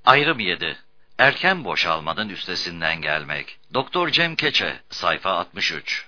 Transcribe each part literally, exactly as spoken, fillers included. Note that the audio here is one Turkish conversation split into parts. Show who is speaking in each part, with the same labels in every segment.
Speaker 1: Ayrım yedi. Erken boşalmanın üstesinden gelmek. Doktor Cem Keçe, sayfa altmış üç.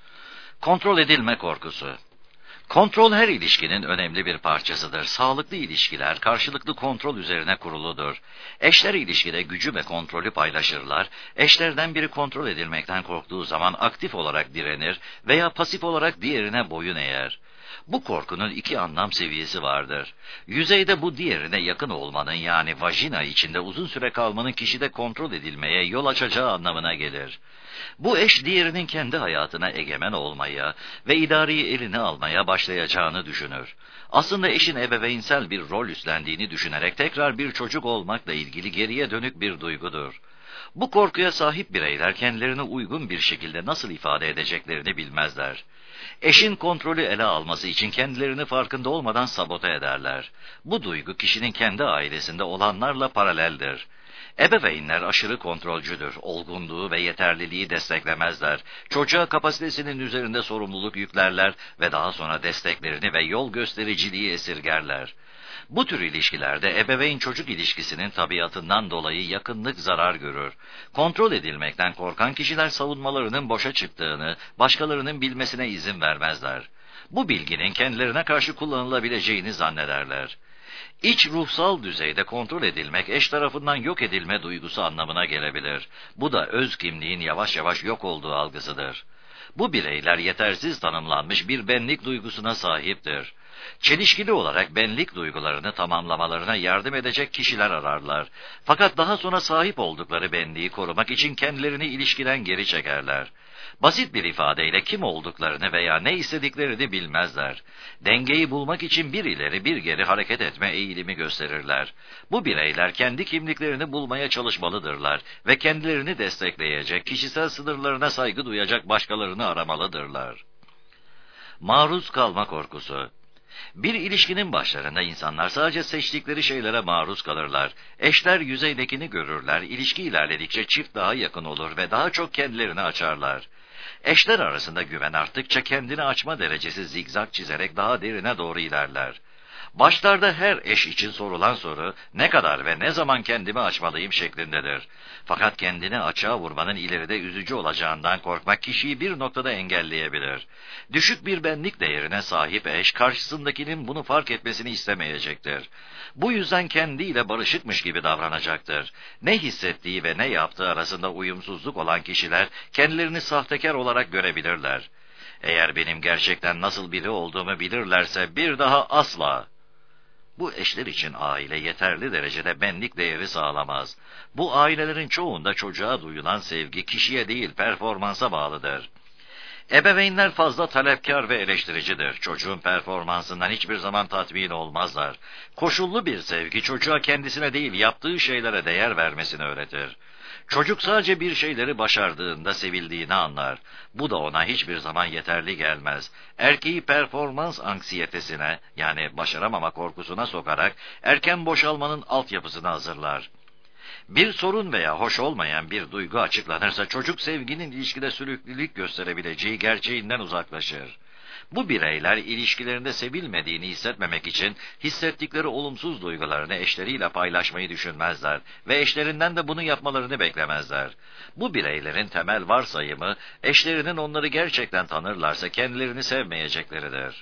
Speaker 1: Kontrol edilme korkusu. Kontrol her ilişkinin önemli bir parçasıdır. Sağlıklı ilişkiler karşılıklı kontrol üzerine kuruludur. Eşler ilişkide gücü ve kontrolü paylaşırlar. Eşlerden biri kontrol edilmekten korktuğu zaman aktif olarak direnir veya pasif olarak diğerine boyun eğer. Bu korkunun iki anlam seviyesi vardır. Yüzeyde bu diğerine yakın olmanın, yani vajina içinde uzun süre kalmanın kişide kontrol edilmeye yol açacağı anlamına gelir. Bu eş diğerinin kendi hayatına egemen olmaya ve idareyi eline almaya başlayacağını düşünür. Aslında eşin ebeveynsel bir rol üstlendiğini düşünerek tekrar bir çocuk olmakla ilgili geriye dönük bir duygudur. Bu korkuya sahip bireyler kendilerini uygun bir şekilde nasıl ifade edeceklerini bilmezler. Eşin kontrolü ele alması için kendilerini farkında olmadan sabote ederler. Bu duygu kişinin kendi ailesinde olanlarla paraleldir. Ebeveynler aşırı kontrolcüdür, olgunluğu ve yeterliliği desteklemezler. Çocuğa kapasitesinin üzerinde sorumluluk yüklerler ve daha sonra desteklerini ve yol göstericiliği esirgerler. Bu tür ilişkilerde ebeveyn-çocuk ilişkisinin tabiatından dolayı yakınlık zarar görür. Kontrol edilmekten korkan kişiler savunmalarının boşa çıktığını başkalarının bilmesine izin vermezler. Bu bilginin kendilerine karşı kullanılabileceğini zannederler. İç ruhsal düzeyde kontrol edilmek eş tarafından yok edilme duygusu anlamına gelebilir. Bu da öz kimliğin yavaş yavaş yok olduğu algısıdır. Bu bireyler yetersiz tanımlanmış bir benlik duygusuna sahiptir. Çelişkili olarak benlik duygularını tamamlamalarına yardım edecek kişiler ararlar. Fakat daha sonra sahip oldukları benliği korumak için kendilerini ilişkiden geri çekerler. Basit bir ifadeyle kim olduklarını veya ne istediklerini bilmezler. Dengeyi bulmak için bir ileri bir geri hareket etme eğilimi gösterirler. Bu bireyler kendi kimliklerini bulmaya çalışmalıdırlar ve kendilerini destekleyecek, kişisel sınırlarına saygı duyacak başkalarını aramalıdırlar. Maruz kalma korkusu. Bir ilişkinin başlarında insanlar sadece seçtikleri şeylere maruz kalırlar. Eşler yüzeydekini görürler, ilişki ilerledikçe çift daha yakın olur ve daha çok kendilerini açarlar. Eşler arasında güven arttıkça kendini açma derecesi zigzag çizerek daha derine doğru ilerler. Başlarda her eş için sorulan soru, ne kadar ve ne zaman kendimi açmalıyım şeklindedir. Fakat kendini açığa vurmanın ileride üzücü olacağından korkmak kişiyi bir noktada engelleyebilir. Düşük bir benlik değerine sahip eş, karşısındakinin bunu fark etmesini istemeyecektir. Bu yüzden kendiyle barışıkmış gibi davranacaktır. Ne hissettiği ve ne yaptığı arasında uyumsuzluk olan kişiler, kendilerini sahtekar olarak görebilirler. Eğer benim gerçekten nasıl biri olduğumu bilirlerse bir daha asla. Bu eşler için aile yeterli derecede benlik değeri sağlamaz. Bu ailelerin çoğunda çocuğa duyulan sevgi kişiye değil performansa bağlıdır. Ebeveynler fazla talepkar ve eleştiricidir. Çocuğun performansından hiçbir zaman tatmin olmazlar. Koşullu bir sevgi çocuğa kendisine değil yaptığı şeylere değer vermesini öğretir. Çocuk sadece bir şeyleri başardığında sevildiğini anlar. Bu da ona hiçbir zaman yeterli gelmez. Erkeği performans anksiyetesine, yani başaramama korkusuna sokarak erken boşalmanın altyapısını hazırlar. Bir sorun veya hoş olmayan bir duygu açıklanırsa çocuk sevginin ilişkide sürüklülük gösterebileceği gerçeğinden uzaklaşır. Bu bireyler ilişkilerinde sevilmediğini hissetmemek için hissettikleri olumsuz duygularını eşleriyle paylaşmayı düşünmezler ve eşlerinden de bunu yapmalarını beklemezler. Bu bireylerin temel varsayımı eşlerinin onları gerçekten tanırlarsa kendilerini sevmeyecekleridir.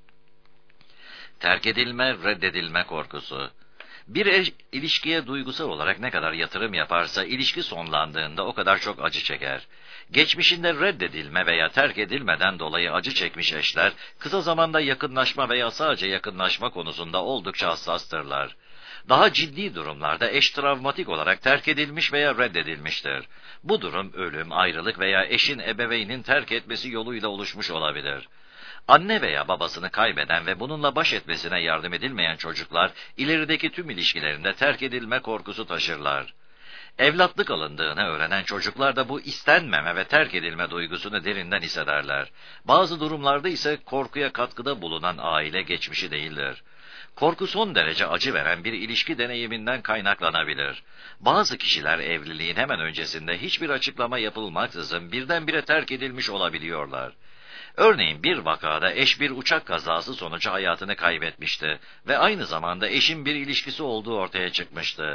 Speaker 1: Terk edilme, reddedilme korkusu. Bir eş, ilişkiye duygusal olarak ne kadar yatırım yaparsa ilişki sonlandığında o kadar çok acı çeker. Geçmişinde reddedilme veya terk edilmeden dolayı acı çekmiş eşler, kısa zamanda yakınlaşma veya sadece yakınlaşma konusunda oldukça hassastırlar. Daha ciddi durumlarda eş travmatik olarak terk edilmiş veya reddedilmiştir. Bu durum ölüm, ayrılık veya eşin ebeveynin terk etmesi yoluyla oluşmuş olabilir. Anne veya babasını kaybeden ve bununla baş etmesine yardım edilmeyen çocuklar, ilerideki tüm ilişkilerinde terk edilme korkusu taşırlar. Evlatlık alındığını öğrenen çocuklar da bu istenmeme ve terk edilme duygusunu derinden hissederler. Bazı durumlarda ise korkuya katkıda bulunan aile geçmişi değildir. Korku son derece acı veren bir ilişki deneyiminden kaynaklanabilir. Bazı kişiler evliliğin hemen öncesinde hiçbir açıklama yapılmaksızın birdenbire terk edilmiş olabiliyorlar. Örneğin bir vakada eş bir uçak kazası sonucu hayatını kaybetmişti ve aynı zamanda eşin bir ilişkisi olduğu ortaya çıkmıştı.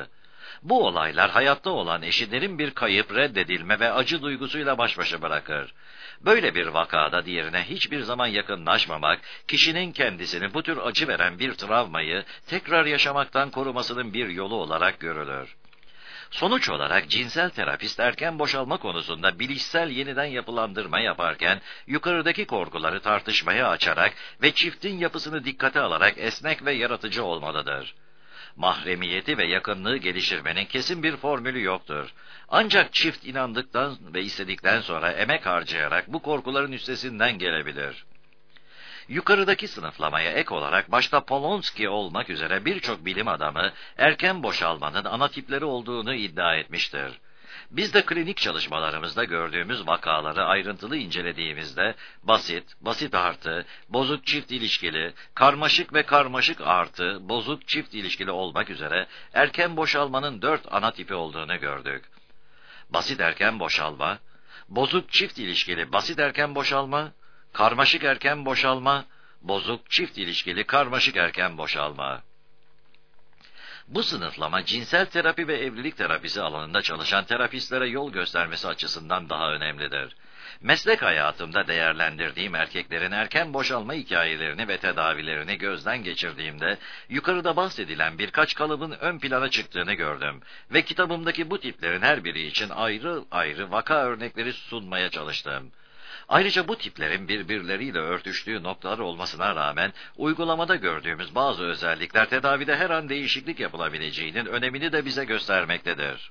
Speaker 1: Bu olaylar hayatta olan eşi derin bir kayıp, reddedilme ve acı duygusuyla baş başa bırakır. Böyle bir vakada diğerine hiçbir zaman yakınlaşmamak, kişinin kendisini bu tür acı veren bir travmayı tekrar yaşamaktan korumasının bir yolu olarak görülür. Sonuç olarak cinsel terapist erken boşalma konusunda bilişsel yeniden yapılandırma yaparken yukarıdaki korkuları tartışmaya açarak ve çiftin yapısını dikkate alarak esnek ve yaratıcı olmalıdır. Mahremiyeti ve yakınlığı geliştirmenin kesin bir formülü yoktur. Ancak çift inandıktan ve istedikten sonra emek harcayarak bu korkuların üstesinden gelebilir. Yukarıdaki sınıflamaya ek olarak başta Polonsky olmak üzere birçok bilim adamı erken boşalmanın ana tipleri olduğunu iddia etmiştir. Biz de klinik çalışmalarımızda gördüğümüz vakaları ayrıntılı incelediğimizde basit, basit artı, bozuk çift ilişkili, karmaşık ve karmaşık artı, bozuk çift ilişkili olmak üzere erken boşalmanın dört ana tipi olduğunu gördük. Basit erken boşalma, bozuk çift ilişkili basit erken boşalma, karmaşık erken boşalma, bozuk çift ilişkili karmaşık erken boşalma. Bu sınıflama cinsel terapi ve evlilik terapisi alanında çalışan terapistlere yol göstermesi açısından daha önemlidir. Meslek hayatımda değerlendirdiğim erkeklerin erken boşalma hikayelerini ve tedavilerini gözden geçirdiğimde yukarıda bahsedilen birkaç kalıbın ön plana çıktığını gördüm ve kitabımdaki bu tiplerin her biri için ayrı ayrı vaka örnekleri sunmaya çalıştım. Ayrıca bu tiplerin birbirleriyle örtüştüğü noktalar olmasına rağmen uygulamada gördüğümüz bazı özellikler tedavide her an değişiklik yapılabileceğinin önemini de bize göstermektedir.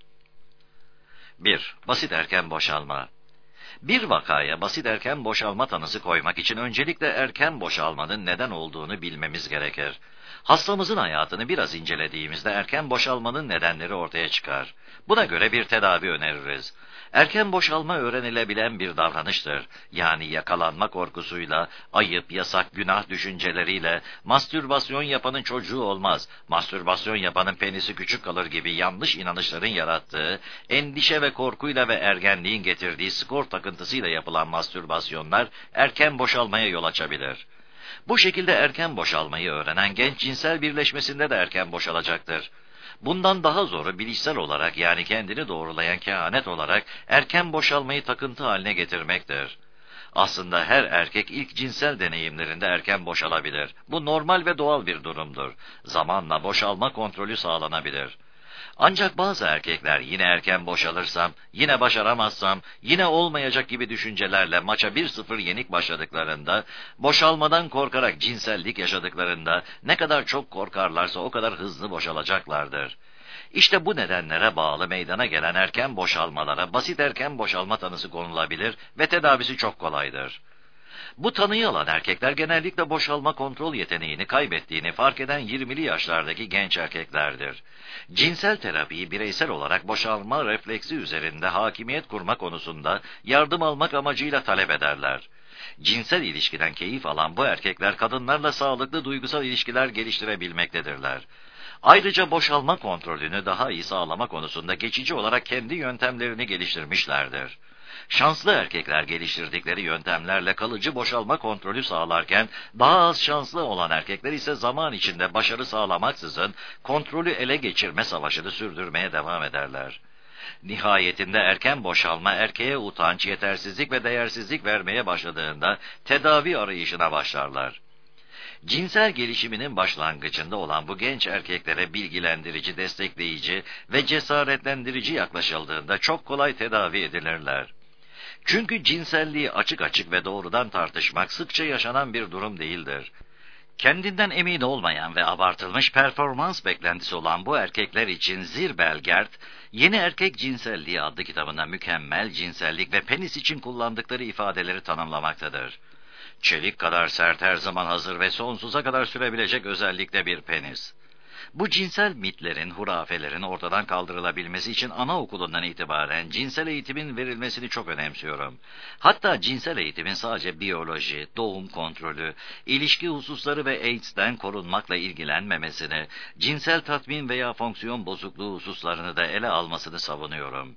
Speaker 1: bir. Basit erken boşalma. Bir vakaya basit erken boşalma tanısı koymak için öncelikle erken boşalmanın neden olduğunu bilmemiz gerekir. Hastamızın hayatını biraz incelediğimizde erken boşalmanın nedenleri ortaya çıkar. Buna göre bir tedavi öneririz. Erken boşalma öğrenilebilen bir davranıştır. Yani yakalanma korkusuyla, ayıp, yasak, günah düşünceleriyle, mastürbasyon yapanın çocuğu olmaz, mastürbasyon yapanın penisi küçük kalır gibi yanlış inanışların yarattığı, endişe ve korkuyla ve ergenliğin getirdiği skor takıntısıyla yapılan mastürbasyonlar erken boşalmaya yol açabilir. Bu şekilde erken boşalmayı öğrenen genç cinsel birleşmesinde de erken boşalacaktır. Bundan daha zoru bilişsel olarak yani kendini doğrulayan kehanet olarak erken boşalmayı takıntı haline getirmektir. Aslında her erkek ilk cinsel deneyimlerinde erken boşalabilir. Bu normal ve doğal bir durumdur. Zamanla boşalma kontrolü sağlanabilir. Ancak bazı erkekler yine erken boşalırsam, yine başaramazsam, yine olmayacak gibi düşüncelerle maça bir sıfır yenik başladıklarında, boşalmadan korkarak cinsellik yaşadıklarında ne kadar çok korkarlarsa o kadar hızlı boşalacaklardır. İşte bu nedenlere bağlı meydana gelen erken boşalmalara basit erken boşalma tanısı konulabilir ve tedavisi çok kolaydır. Bu tanıyı alan erkekler genellikle boşalma kontrol yeteneğini kaybettiğini fark eden yirmili yaşlardaki genç erkeklerdir. Cinsel terapiyi bireysel olarak boşalma refleksi üzerinde hakimiyet kurma konusunda yardım almak amacıyla talep ederler. Cinsel ilişkiden keyif alan bu erkekler kadınlarla sağlıklı duygusal ilişkiler geliştirebilmektedirler. Ayrıca boşalma kontrolünü daha iyi sağlama konusunda geçici olarak kendi yöntemlerini geliştirmişlerdir. Şanslı erkekler geliştirdikleri yöntemlerle kalıcı boşalma kontrolü sağlarken, daha az şanslı olan erkekler ise zaman içinde başarı sağlamaksızın kontrolü ele geçirme savaşını sürdürmeye devam ederler. Nihayetinde erken boşalma erkeğe utanç, yetersizlik ve değersizlik vermeye başladığında tedavi arayışına başlarlar. Cinsel gelişiminin başlangıcında olan bu genç erkeklere bilgilendirici, destekleyici ve cesaretlendirici yaklaşıldığında çok kolay tedavi edilirler. Çünkü cinselliği açık açık ve doğrudan tartışmak sıkça yaşanan bir durum değildir. Kendinden emin olmayan ve abartılmış performans beklentisi olan bu erkekler için Zirbelgert, Yeni Erkek Cinselliği adlı kitabında mükemmel cinsellik ve penis için kullandıkları ifadeleri tanımlamaktadır. Çelik kadar sert, her zaman hazır ve sonsuza kadar sürebilecek özellikle bir penis. Bu cinsel mitlerin, hurafelerin ortadan kaldırılabilmesi için anaokulundan itibaren cinsel eğitimin verilmesini çok önemsiyorum. Hatta cinsel eğitimin sadece biyoloji, doğum kontrolü, ilişki hususları ve AIDS'ten korunmakla ilgilenmemesini, cinsel tatmin veya fonksiyon bozukluğu hususlarını da ele almasını savunuyorum.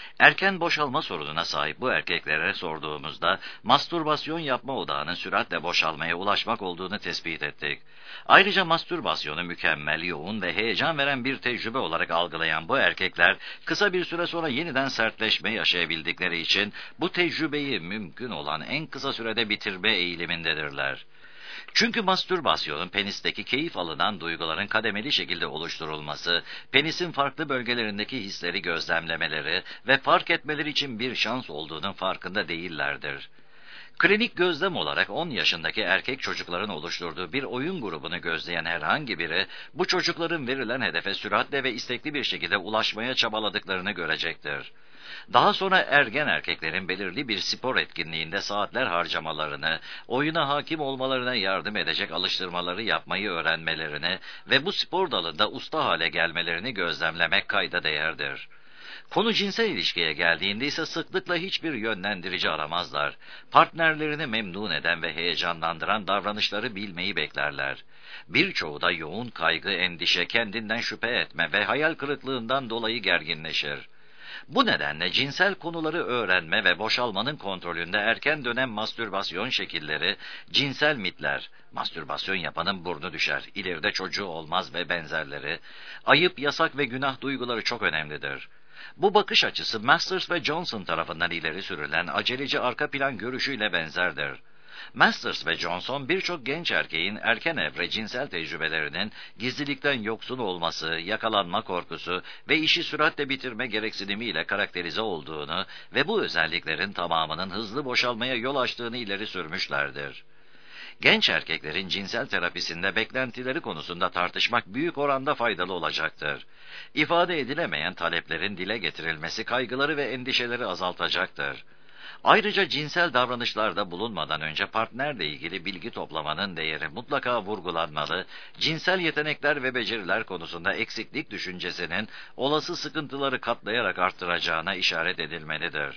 Speaker 1: Erken boşalma sorununa sahip bu erkeklere sorduğumuzda mastürbasyon yapma odağının süratle boşalmaya ulaşmak olduğunu tespit ettik. Ayrıca mastürbasyonu mükemmel, yoğun ve heyecan veren bir tecrübe olarak algılayan bu erkekler kısa bir süre sonra yeniden sertleşme yaşayabildikleri için bu tecrübeyi mümkün olan en kısa sürede bitirme eğilimindedirler. Çünkü mastürbasyonun penisteki keyif alınan duyguların kademeli şekilde oluşturulması, penisin farklı bölgelerindeki hisleri gözlemlemeleri ve fark etmeleri için bir şans olduğunun farkında değillerdir. Klinik gözlem olarak on yaşındaki erkek çocukların oluşturduğu bir oyun grubunu gözleyen herhangi biri, bu çocukların verilen hedefe süratle ve istekli bir şekilde ulaşmaya çabaladıklarını görecektir. Daha sonra ergen erkeklerin belirli bir spor etkinliğinde saatler harcamalarını, oyuna hakim olmalarına yardım edecek alıştırmaları yapmayı öğrenmelerini ve bu spor dalında usta hale gelmelerini gözlemlemek kayda değerdir. Konu cinsel ilişkiye geldiğinde ise sıklıkla hiçbir yönlendirici aramazlar. Partnerlerini memnun eden ve heyecanlandıran davranışları bilmeyi beklerler. Birçoğu da yoğun kaygı, endişe, kendinden şüphe etme ve hayal kırıklığından dolayı gerginleşir. Bu nedenle cinsel konuları öğrenme ve boşalmanın kontrolünde erken dönem mastürbasyon şekilleri, cinsel mitler, mastürbasyon yapanın burnu düşer, ileride çocuğu olmaz ve benzerleri, ayıp, yasak ve günah duyguları çok önemlidir. Bu bakış açısı Masters ve Johnson tarafından ileri sürülen aceleci arka plan görüşüyle benzerdir. Masters ve Johnson birçok genç erkeğin erken evre cinsel tecrübelerinin gizlilikten yoksun olması, yakalanma korkusu ve işi süratle bitirme gereksinimiyle karakterize olduğunu ve bu özelliklerin tamamının hızlı boşalmaya yol açtığını ileri sürmüşlerdir. Genç erkeklerin cinsel terapisinde beklentileri konusunda tartışmak büyük oranda faydalı olacaktır. İfade edilemeyen taleplerin dile getirilmesi kaygıları ve endişeleri azaltacaktır. Ayrıca cinsel davranışlarda bulunmadan önce partnerle ilgili bilgi toplamanın değeri mutlaka vurgulanmalı, cinsel yetenekler ve beceriler konusunda eksiklik düşüncesinin olası sıkıntıları katlayarak arttıracağına işaret edilmelidir.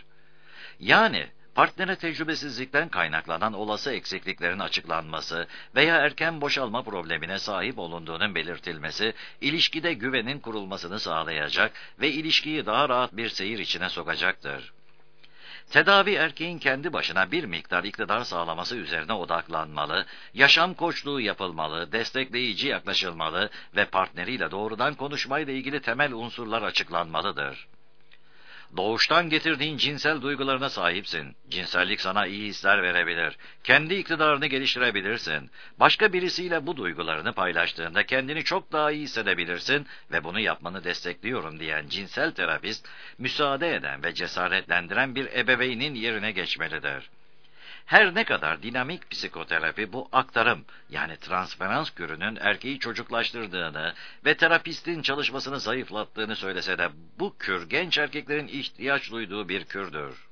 Speaker 1: Yani partnere tecrübesizlikten kaynaklanan olası eksikliklerin açıklanması veya erken boşalma problemine sahip olunduğunun belirtilmesi, ilişkide güvenin kurulmasını sağlayacak ve ilişkiyi daha rahat bir seyir içine sokacaktır. Tedavi erkeğin kendi başına bir miktar iktidar sağlaması üzerine odaklanmalı, yaşam koçluğu yapılmalı, destekleyici yaklaşılmalı ve partneriyle doğrudan konuşmayla ilgili temel unsurlar açıklanmalıdır. Doğuştan getirdiğin cinsel duygularına sahipsin. Cinsellik sana iyi hisler verebilir. Kendi iktidarını geliştirebilirsin. Başka birisiyle bu duygularını paylaştığında kendini çok daha iyi hissedebilirsin ve bunu yapmanı destekliyorum diyen cinsel terapist, müsaade eden ve cesaretlendiren bir ebeveynin yerine geçmelidir. Her ne kadar dinamik psikoterapi bu aktarım yani transferans kürünün erkeği çocuklaştırdığını ve terapistin çalışmasını zayıflattığını söylese de bu kür genç erkeklerin ihtiyaç duyduğu bir kürdür.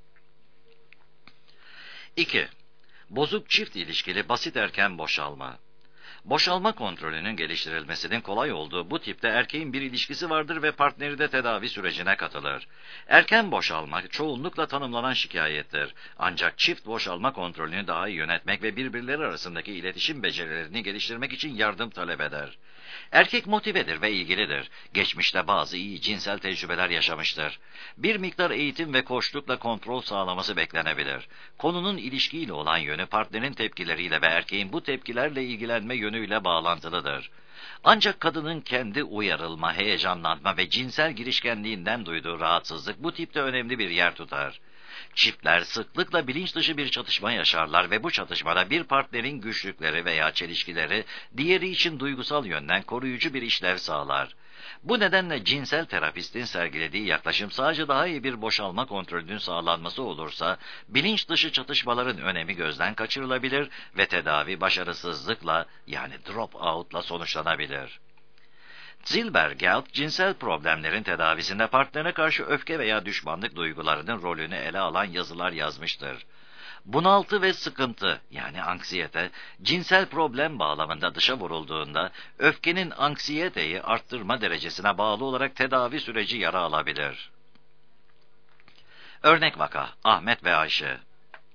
Speaker 1: iki. Bozuk çift ilişkili basit erken boşalma. Boşalma kontrolünün geliştirilmesinin kolay olduğu bu tipte erkeğin bir ilişkisi vardır ve partneri de tedavi sürecine katılır. Erken boşalma çoğunlukla tanımlanan şikayettir. Ancak çift boşalma kontrolünü daha iyi yönetmek ve birbirleri arasındaki iletişim becerilerini geliştirmek için yardım talep eder. Erkek motivedir ve ilgilidir. Geçmişte bazı iyi cinsel tecrübeler yaşamıştır. Bir miktar eğitim ve koçlukla kontrol sağlaması beklenebilir. Konunun ilişkiyle olan yönü partnerin tepkileriyle ve erkeğin bu tepkilerle ilgilenme yönüyle bağlantılıdır. Ancak kadının kendi uyarılma, heyecanlanma ve cinsel girişkenliğinden duyduğu rahatsızlık bu tipte önemli bir yer tutar. Çiftler sıklıkla bilinç dışı bir çatışma yaşarlar ve bu çatışmada bir partnerin güçlükleri veya çelişkileri diğeri için duygusal yönden koruyucu bir işlev sağlar. Bu nedenle cinsel terapistin sergilediği yaklaşım sadece daha iyi bir boşalma kontrolünün sağlanması olursa, bilinç dışı çatışmaların önemi gözden kaçırılabilir ve tedavi başarısızlıkla yani drop out'la sonuçlanabilir. Zilbergeld, cinsel problemlerin tedavisinde partnerine karşı öfke veya düşmanlık duygularının rolünü ele alan yazılar yazmıştır. Bunaltı ve sıkıntı yani anksiyete, cinsel problem bağlamında dışa vurulduğunda öfkenin anksiyeteyi arttırma derecesine bağlı olarak tedavi süreci yara alabilir. Örnek vaka, Ahmet ve Ayşe.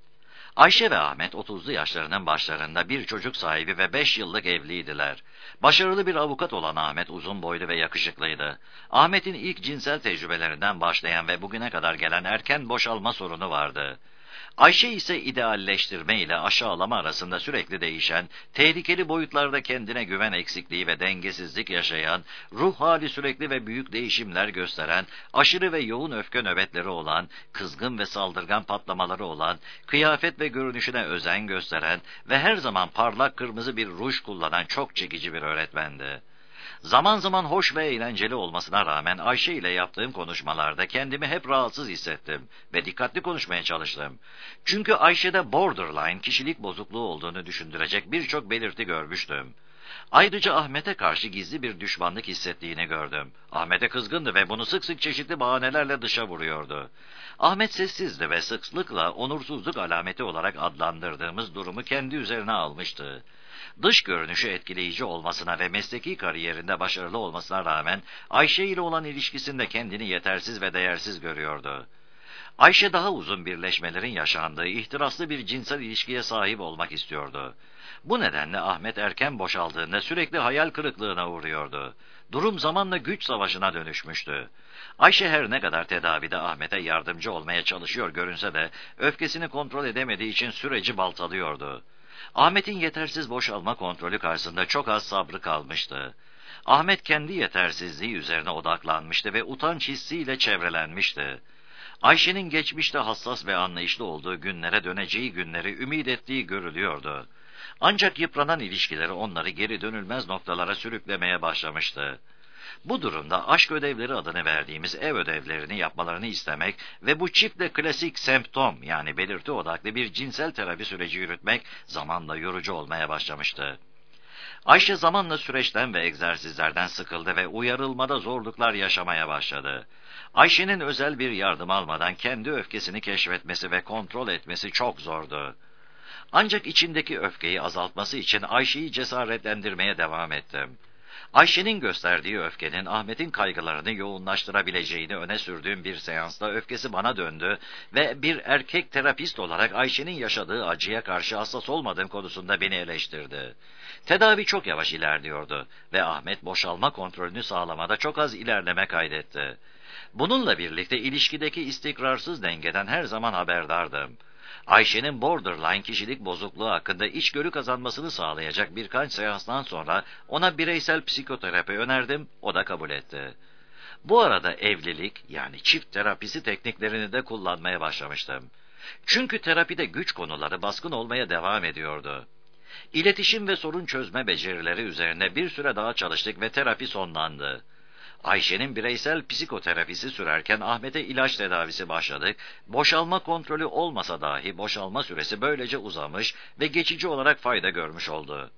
Speaker 1: Ayşe ve Ahmet otuzlu yaşlarının başlarında bir çocuk sahibi ve beş yıllık evliydiler. Başarılı bir avukat olan Ahmet uzun boylu ve yakışıklıydı. Ahmet'in ilk cinsel tecrübelerinden başlayan ve bugüne kadar gelen erken boşalma sorunu vardı. Ayşe ise idealleştirme ile aşağılama arasında sürekli değişen, tehlikeli boyutlarda kendine güven eksikliği ve dengesizlik yaşayan, ruh hali sürekli ve büyük değişimler gösteren, aşırı ve yoğun öfke nöbetleri olan, kızgın ve saldırgan patlamaları olan, kıyafet ve görünüşüne özen gösteren ve her zaman parlak kırmızı bir ruj kullanan çok çekici bir öğretmendi. Zaman zaman hoş ve eğlenceli olmasına rağmen Ayşe ile yaptığım konuşmalarda kendimi hep rahatsız hissettim ve dikkatli konuşmaya çalıştım. Çünkü Ayşe'de borderline kişilik bozukluğu olduğunu düşündürecek birçok belirti görmüştüm. Ayrıca Ahmet'e karşı gizli bir düşmanlık hissettiğini gördüm. Ahmet'e kızgındı ve bunu sık sık çeşitli bahanelerle dışa vuruyordu. Ahmet sessizdi ve sıklıkla onursuzluk alameti olarak adlandırdığımız durumu kendi üzerine almıştı. Dış görünüşü etkileyici olmasına ve mesleki kariyerinde başarılı olmasına rağmen Ayşe ile olan ilişkisinde kendini yetersiz ve değersiz görüyordu. Ayşe daha uzun birleşmelerin yaşandığı ihtiraslı bir cinsel ilişkiye sahip olmak istiyordu. Bu nedenle Ahmet erken boşaldığında sürekli hayal kırıklığına uğruyordu. Durum zamanla güç savaşına dönüşmüştü. Ayşe her ne kadar tedavide Ahmet'e yardımcı olmaya çalışıyor görünse de öfkesini kontrol edemediği için süreci baltalıyordu. Ahmet'in yetersiz boşalma kontrolü karşısında çok az sabrı kalmıştı. Ahmet kendi yetersizliği üzerine odaklanmıştı ve utanç hissiyle çevrelenmişti. Ayşe'nin geçmişte hassas ve anlayışlı olduğu günlere döneceği günleri ümit ettiği görülüyordu. Ancak yıpranan ilişkileri onları geri dönülmez noktalara sürüklemeye başlamıştı. Bu durumda aşk ödevleri adını verdiğimiz ev ödevlerini yapmalarını istemek ve bu çiftle klasik semptom yani belirti odaklı bir cinsel terapi süreci yürütmek zamanla yorucu olmaya başlamıştı. Ayşe zamanla süreçten ve egzersizlerden sıkıldı ve uyarılmada zorluklar yaşamaya başladı. Ayşe'nin özel bir yardım almadan kendi öfkesini keşfetmesi ve kontrol etmesi çok zordu. Ancak içindeki öfkeyi azaltması için Ayşe'yi cesaretlendirmeye devam ettim. Ayşe'nin gösterdiği öfkenin Ahmet'in kaygılarını yoğunlaştırabileceğini öne sürdüğüm bir seansta öfkesi bana döndü ve bir erkek terapist olarak Ayşe'nin yaşadığı acıya karşı hassas olmadığım konusunda beni eleştirdi. Tedavi çok yavaş ilerliyordu ve Ahmet boşalma kontrolünü sağlamada çok az ilerleme kaydetti. Bununla birlikte ilişkideki istikrarsız dengeden her zaman haberdardım. Ayşe'nin borderline kişilik bozukluğu hakkında içgörü kazanmasını sağlayacak birkaç seanstan sonra ona bireysel psikoterapi önerdim, o da kabul etti. Bu arada evlilik yani çift terapisi tekniklerini de kullanmaya başlamıştım. Çünkü terapide güç konuları baskın olmaya devam ediyordu. İletişim ve sorun çözme becerileri üzerine bir süre daha çalıştık ve terapi sonlandı. Ayşe'nin bireysel psikoterapisi sürerken Ahmet'e ilaç tedavisi başladık. Boşalma kontrolü olmasa dahi boşalma süresi böylece uzamış ve geçici olarak fayda görmüş oldu.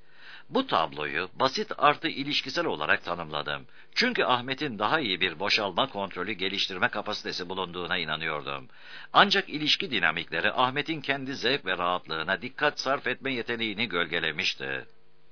Speaker 1: Bu tabloyu basit artı ilişkisel olarak tanımladım. Çünkü Ahmet'in daha iyi bir boşalma kontrolü geliştirme kapasitesi bulunduğuna inanıyordum. Ancak ilişki dinamikleri Ahmet'in kendi zevk ve rahatlığına dikkat sarf etme yeteneğini gölgelemişti.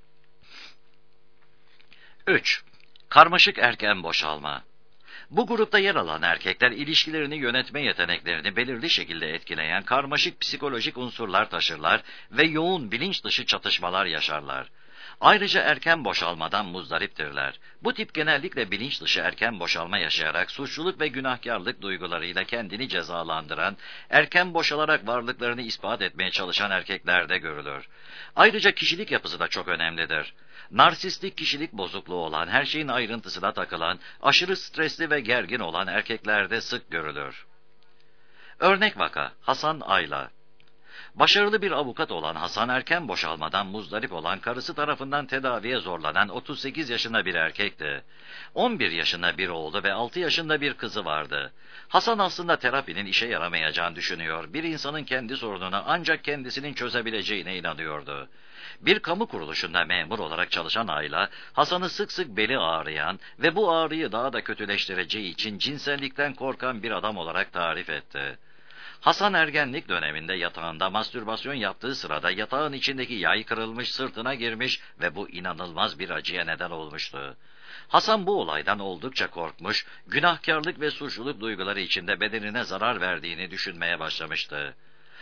Speaker 1: üç. Karmaşık erken boşalma. Bu grupta yer alan erkekler ilişkilerini yönetme yeteneklerini belirli şekilde etkileyen karmaşık psikolojik unsurlar taşırlar ve yoğun bilinç dışı çatışmalar yaşarlar. Ayrıca erken boşalmadan muzdariptirler. Bu tip genellikle bilinç dışı erken boşalma yaşayarak suçluluk ve günahkarlık duygularıyla kendini cezalandıran, erken boşalarak varlıklarını ispat etmeye çalışan erkeklerde görülür. Ayrıca kişilik yapısı da çok önemlidir. Narsistik kişilik bozukluğu olan, her şeyin ayrıntısına takılan, aşırı stresli ve gergin olan erkeklerde sık görülür. Örnek vaka, Hasan Ayla. Başarılı bir avukat olan Hasan erken boşalmadan muzdarip olan karısı tarafından tedaviye zorlanan otuz sekiz yaşında bir erkekti. on bir yaşında bir oğlu ve altı yaşında bir kızı vardı. Hasan aslında terapinin işe yaramayacağını düşünüyor, bir insanın kendi sorununu ancak kendisinin çözebileceğine inanıyordu. Bir kamu kuruluşunda memur olarak çalışan Ayla, Hasan'ı sık sık beli ağrıyan ve bu ağrıyı daha da kötüleştireceği için cinsellikten korkan bir adam olarak tarif etti. Hasan ergenlik döneminde yatağında mastürbasyon yaptığı sırada yatağın içindeki yay kırılmış, sırtına girmiş ve bu inanılmaz bir acıya neden olmuştu. Hasan bu olaydan oldukça korkmuş, günahkarlık ve suçluluk duyguları içinde bedenine zarar verdiğini düşünmeye başlamıştı.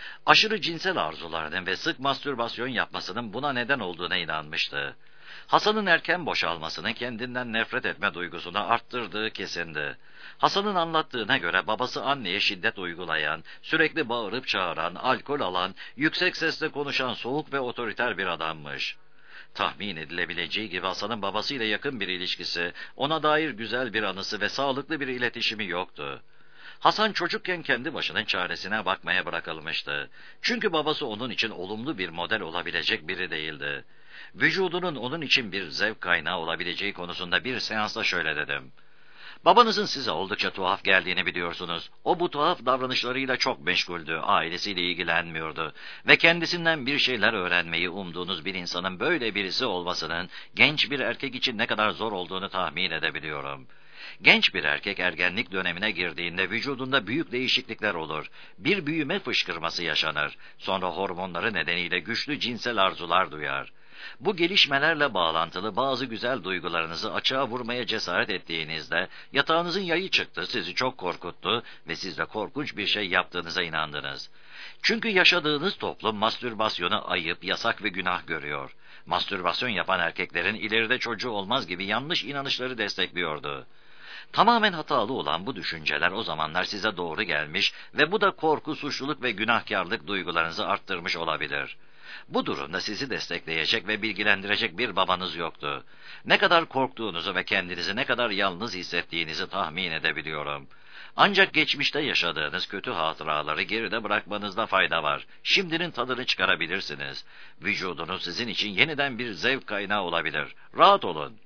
Speaker 1: Aşırı cinsel arzularının ve sık mastürbasyon yapmasının buna neden olduğuna inanmıştı. Hasan'ın erken boşalmasının kendinden nefret etme duygusunu arttırdığı kesindi. Hasan'ın anlattığına göre babası anneye şiddet uygulayan, sürekli bağırıp çağıran, alkol alan, yüksek sesle konuşan soğuk ve otoriter bir adammış. Tahmin edilebileceği gibi Hasan'ın babasıyla yakın bir ilişkisi, ona dair güzel bir anısı ve sağlıklı bir iletişimi yoktu. Hasan çocukken kendi başının çaresine bakmaya bırakılmıştı. Çünkü babası onun için olumlu bir model olabilecek biri değildi. Vücudunun onun için bir zevk kaynağı olabileceği konusunda bir seansta şöyle dedim. Babanızın size oldukça tuhaf geldiğini biliyorsunuz. O bu tuhaf davranışlarıyla çok meşguldü, ailesiyle ilgilenmiyordu ve kendisinden bir şeyler öğrenmeyi umduğunuz bir insanın böyle birisi olmasının genç bir erkek için ne kadar zor olduğunu tahmin edebiliyorum. Genç bir erkek ergenlik dönemine girdiğinde vücudunda büyük değişiklikler olur. Bir büyüme fışkırması yaşanır. Sonra hormonları nedeniyle güçlü cinsel arzular duyar. Bu gelişmelerle bağlantılı bazı güzel duygularınızı açığa vurmaya cesaret ettiğinizde yatağınızın yayı çıktı, sizi çok korkuttu ve siz de korkunç bir şey yaptığınıza inandınız. Çünkü yaşadığınız toplum mastürbasyonu ayıp, yasak ve günah görüyor. Mastürbasyon yapan erkeklerin ileride çocuğu olmaz gibi yanlış inanışları destekliyordu. Tamamen hatalı olan bu düşünceler o zamanlar size doğru gelmiş ve bu da korku, suçluluk ve günahkarlık duygularınızı arttırmış olabilir. Bu durumda sizi destekleyecek ve bilgilendirecek bir babanız yoktu. Ne kadar korktuğunuzu ve kendinizi ne kadar yalnız hissettiğinizi tahmin edebiliyorum. Ancak geçmişte yaşadığınız kötü hatıraları geride bırakmanızda fayda var. Şimdinin tadını çıkarabilirsiniz. Vücudunuz sizin için yeniden bir zevk kaynağı olabilir. Rahat olun.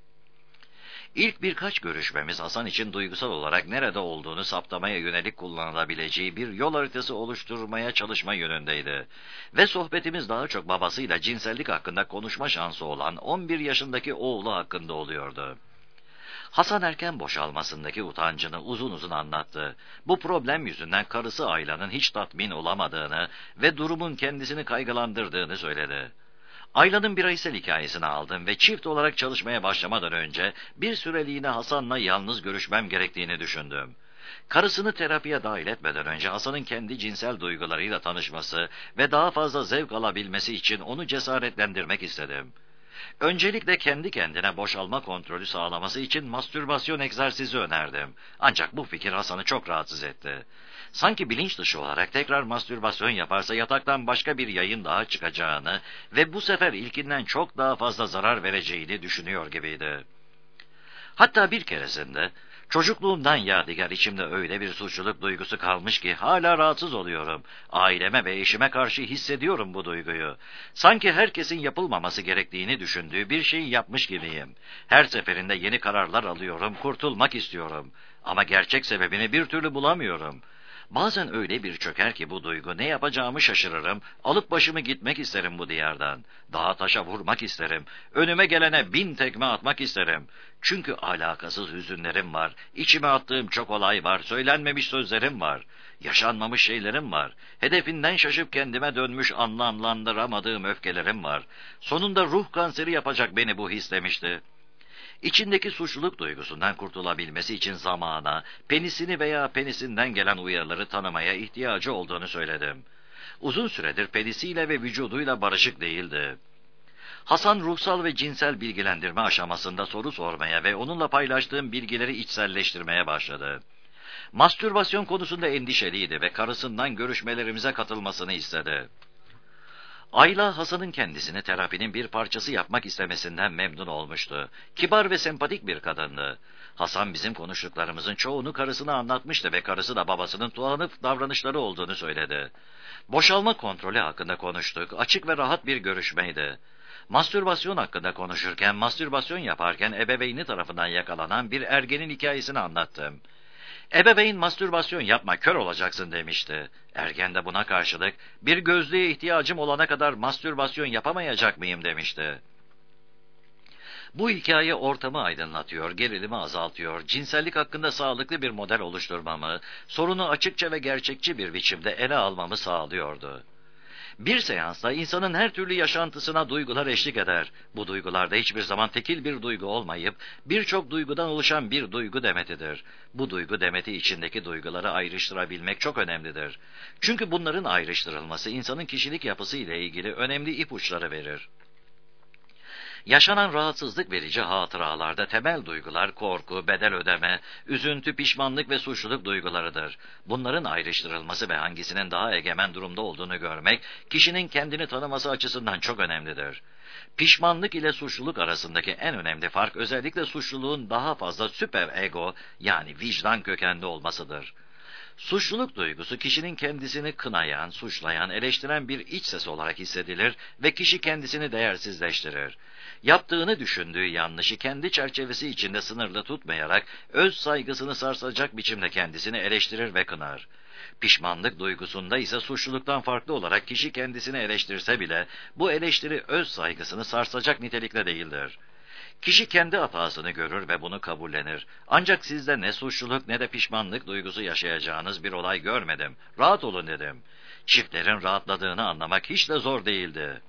Speaker 1: İlk birkaç görüşmemiz Hasan için duygusal olarak nerede olduğunu saptamaya yönelik kullanılabileceği bir yol haritası oluşturmaya çalışma yönündeydi. Ve sohbetimiz daha çok babasıyla cinsellik hakkında konuşma şansı olan on bir yaşındaki oğlu hakkında oluyordu. Hasan erken boşalmasındaki utancını uzun uzun anlattı. Bu problem yüzünden karısı Ayla'nın hiç tatmin olamadığını ve durumun kendisini kaygılandırdığını söyledi. Ayla'nın bireysel hikayesini aldım ve çift olarak çalışmaya başlamadan önce bir süreliğine Hasan'la yalnız görüşmem gerektiğini düşündüm. Karısını terapiye dahil etmeden önce Hasan'ın kendi cinsel duygularıyla tanışması ve daha fazla zevk alabilmesi için onu cesaretlendirmek istedim. Öncelikle kendi kendine boşalma kontrolü sağlaması için mastürbasyon egzersizi önerdim. Ancak bu fikir Hasan'ı çok rahatsız etti. Sanki bilinç dışı olarak tekrar mastürbasyon yaparsa yataktan başka bir yayın daha çıkacağını ve bu sefer ilkinden çok daha fazla zarar vereceğini düşünüyor gibiydi. Hatta bir keresinde çocukluğumdan yadigar içimde öyle bir suçluluk duygusu kalmış ki hala rahatsız oluyorum. Aileme ve eşime karşı hissediyorum bu duyguyu. Sanki herkesin yapılmaması gerektiğini düşündüğü bir şeyi yapmış gibiyim. Her seferinde yeni kararlar alıyorum, kurtulmak istiyorum. Ama gerçek sebebini bir türlü bulamıyorum. Bazen öyle bir çöker ki bu duygu, ne yapacağımı şaşırırım, alıp başımı gitmek isterim bu diyardan. Dağa taşa vurmak isterim, önüme gelene bin tekme atmak isterim. Çünkü alakasız hüzünlerim var, içime attığım çok olay var, söylenmemiş sözlerim var, yaşanmamış şeylerim var, hedefinden şaşıp kendime dönmüş anlamlandıramadığım öfkelerim var. Sonunda ruh kanseri yapacak beni bu his demişti. İçindeki suçluluk duygusundan kurtulabilmesi için zamana, penisini veya penisinden gelen uyarıları tanımaya ihtiyacı olduğunu söyledim. Uzun süredir penisiyle ve vücuduyla barışık değildi. Hasan ruhsal ve cinsel bilgilendirme aşamasında soru sormaya ve onunla paylaştığım bilgileri içselleştirmeye başladı. Mastürbasyon konusunda endişeliydi ve karısından görüşmelerimize katılmasını istedi. Ayla, Hasan'ın kendisini terapinin bir parçası yapmak istemesinden memnun olmuştu. Kibar ve sempatik bir kadındı. Hasan bizim konuştuklarımızın çoğunu karısına anlatmıştı ve karısı da babasının tuhaf davranışları olduğunu söyledi. Boşalma kontrolü hakkında konuştuk. Açık ve rahat bir görüşmeydi. Mastürbasyon hakkında konuşurken, mastürbasyon yaparken ebeveyni tarafından yakalanan bir ergenin hikayesini anlattım. Ebeveyn mastürbasyon yapma, kör olacaksın demişti. Ergen de buna karşılık bir gözlüğe ihtiyacım olana kadar mastürbasyon yapamayacak mıyım demişti. Bu hikaye ortamı aydınlatıyor, gerilimi azaltıyor, cinsellik hakkında sağlıklı bir model oluşturmamı, sorunu açıkça ve gerçekçi bir biçimde ele almamı sağlıyordu. Bir seansta insanın her türlü yaşantısına duygular eşlik eder. Bu duygularda hiçbir zaman tekil bir duygu olmayıp birçok duygudan oluşan bir duygu demetidir. Bu duygu demeti içindeki duyguları ayrıştırabilmek çok önemlidir. Çünkü bunların ayrıştırılması insanın kişilik yapısı ile ilgili önemli ipuçları verir. Yaşanan rahatsızlık verici hatıralarda temel duygular korku, bedel ödeme, üzüntü, pişmanlık ve suçluluk duygularıdır. Bunların ayrıştırılması ve hangisinin daha egemen durumda olduğunu görmek, kişinin kendini tanıması açısından çok önemlidir. Pişmanlık ile suçluluk arasındaki en önemli fark özellikle suçluluğun daha fazla süper ego yani vicdan kökenli olmasıdır. Suçluluk duygusu kişinin kendisini kınayan, suçlayan, eleştiren bir iç ses olarak hissedilir ve kişi kendisini değersizleştirir. Yaptığını düşündüğü yanlışı kendi çerçevesi içinde sınırlı tutmayarak öz saygısını sarsacak biçimde kendisini eleştirir ve kınar. Pişmanlık duygusunda ise suçluluktan farklı olarak kişi kendisini eleştirse bile bu eleştiri öz saygısını sarsacak nitelikte değildir. Kişi kendi hatasını görür ve bunu kabullenir. Ancak sizde ne suçluluk ne de pişmanlık duygusu yaşayacağınız bir olay görmedim. Rahat olun dedim. Çiftlerin rahatladığını anlamak hiç de zor değildi.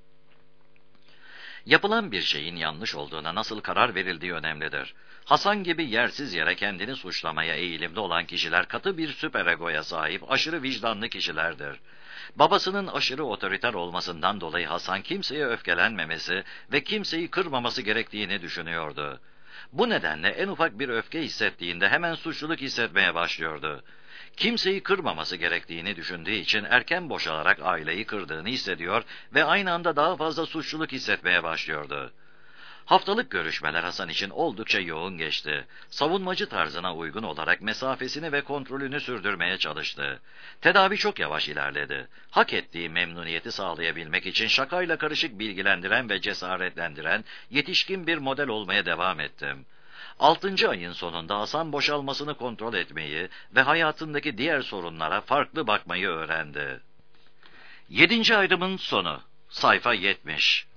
Speaker 1: Yapılan bir şeyin yanlış olduğuna nasıl karar verildiği önemlidir. Hasan gibi yersiz yere kendini suçlamaya eğilimli olan kişiler katı bir süperegoya sahip aşırı vicdanlı kişilerdir. Babasının aşırı otoriter olmasından dolayı Hasan kimseye öfkelenmemesi ve kimseyi kırmaması gerektiğini düşünüyordu. Bu nedenle en ufak bir öfke hissettiğinde hemen suçluluk hissetmeye başlıyordu. Kimseyi kırmaması gerektiğini düşündüğü için erken boşalarak aileyi kırdığını hissediyor ve aynı anda daha fazla suçluluk hissetmeye başlıyordu. Haftalık görüşmeler Hasan için oldukça yoğun geçti. Savunmacı tarzına uygun olarak mesafesini ve kontrolünü sürdürmeye çalıştı. Tedavi çok yavaş ilerledi. Hak ettiği memnuniyeti sağlayabilmek için şakayla karışık bilgilendiren ve cesaretlendiren yetişkin bir model olmaya devam ettim. Altıncı ayın sonunda Hasan boşalmasını kontrol etmeyi ve hayatındaki diğer sorunlara farklı bakmayı öğrendi. Yedinci ayrımın sonu. Sayfa yetmiş.